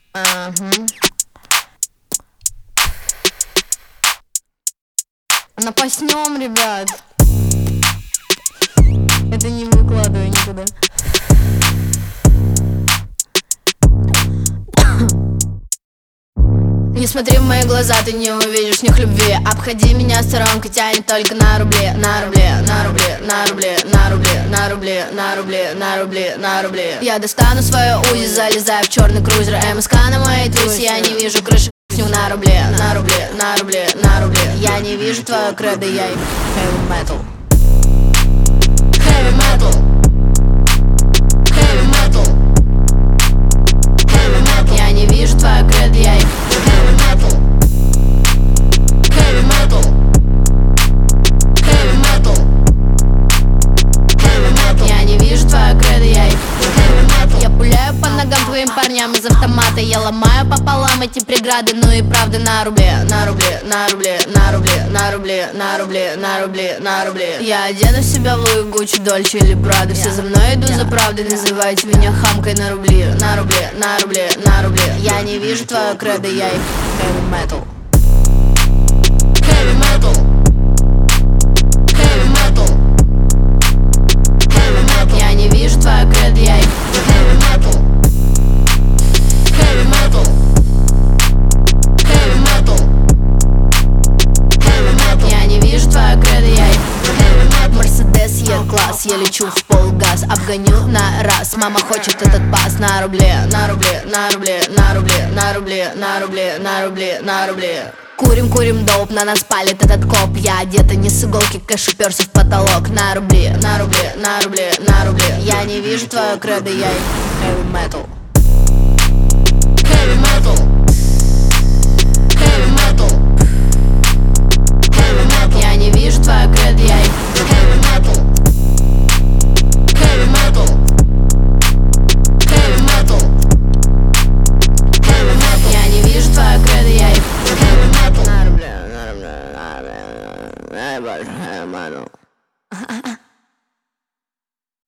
Ага. Напаснем, ребят. Это не выкладываю никуда. Не смотри в мои глаза, ты не увидишь в них любви. Обходи меня сторонкой, тянет только на рубли. На рубли, на рубли, на рубли, на рубли, на рубли, на рубли, на рубли, на рубли. Я достану свою УЗИ, залезаю в черный крузер. МСК на моей тусе, я не вижу крыши. На рубли, на рубли, на рубли, на рубли. Я не вижу твою кредо, я heavy metal. Heavy metal. Heavy metal. Heavy metal. Я не вижу твою кредо, я heavy metal. Heavy metal. Heavy metal. Heavy metal. Я не вижу твою кредо, я heavy metal. Я пуляю по ногам твоим парням из автомата. Я ломаю пополам эти преграды, ну и правда на рубли. На рубли, на рубли, на рубли, на рубли, на рубли, на рубли, на рубли. Я одену себя в Луи, Гуччи, Дольче или Прада. Все за мной идут за правдой, называйте меня хамкой на рубли. На рубли, на рубли, на рубли. Я не вижу твою кредо, я heavy metal. Heavy metal. Heavy metal. Heavy metal. Я не вижу твою кредо, я heavy metal. Heavy metal. Heavy metal. Heavy metal. Я не вижу твою кредо, я heavy metal. Мерседес Е-класс, я лечу в полгаз, обгоню на раз. Мама хочет этот пас на рубли, на рубли, на рубли, на рубли, на рубли, на рубли, на рубли, на рубли. Курим, курим доп, на нас палит этот коп. Я одета не с иголки, кэш уперся в потолок. На рубли, на рубли, на рубли, на рубли. Я не вижу твою кредо, я heavy metal. Heavy metal. Heavy metal. Heavy metal. Я не вижу твою кредо, я heavy metal. Heavy metal. Heavy metal. Heavy metal. Я не вижу твою кредо, я heavy metal. На рубли, на рубли, на рубли, на рубли, на рубли.